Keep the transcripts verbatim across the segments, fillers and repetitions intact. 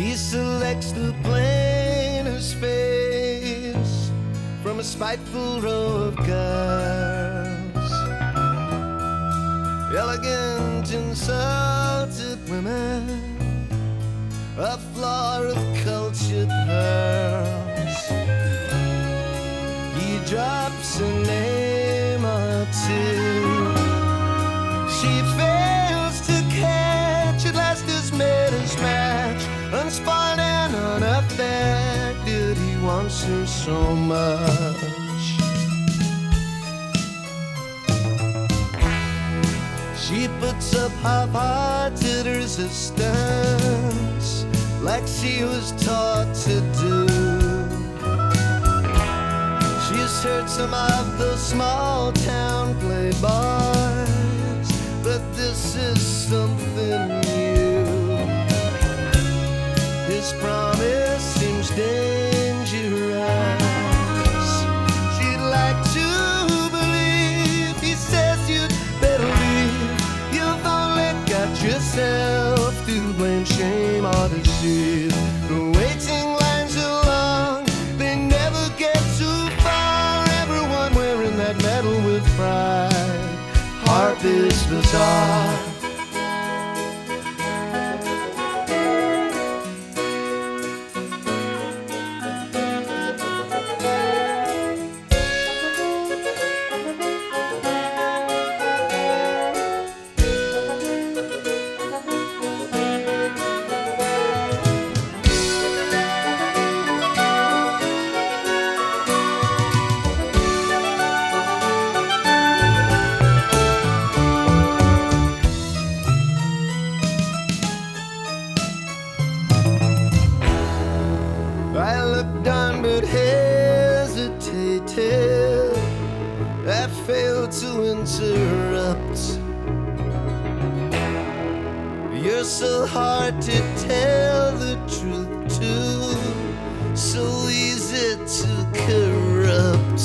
He selects the plainest face from a spiteful row of girls, elegant, insulted women, a floor of cultured pearls. He drops a name or two. She fails to catch. At last his matters match, unspoiled and unaffected. He wants her so much. She puts up half-hearted resistance, like she was taught to do. She's heard some of the small town playboys, but this is something new. His promise seems dangerous. She'd like to believe. He says you'd better leave. You've only got yourself to blame, shame or deceive. The waiting lines are long, they never get too far. Everyone wearing that medal with pride. Harp is bizarre. I looked on but hesitated. I failed to interrupt. You're so hard to tell the truth to, so easy to corrupt.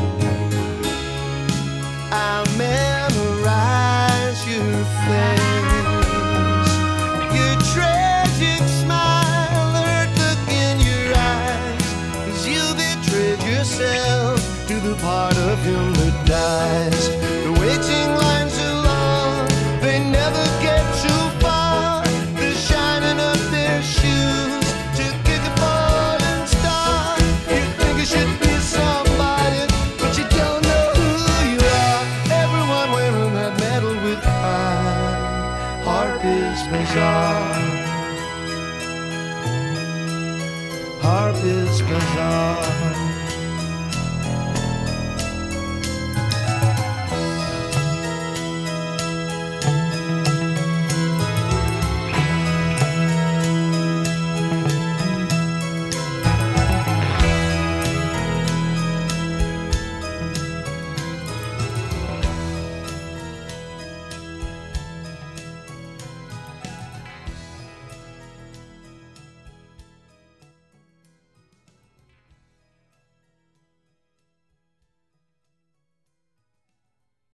I'll memorize your face, your tragic smile, the hurt look in your eyes, 'cause you betrayed yourself to the part of him that dies. The waiting lines are long, they never get too far. They're shining up their shoes to kick a falling star. You think you should be somebody, but you don't know who you are. Everyone wearing that medal with pride. Harp is bizarre. Harp is bizarre.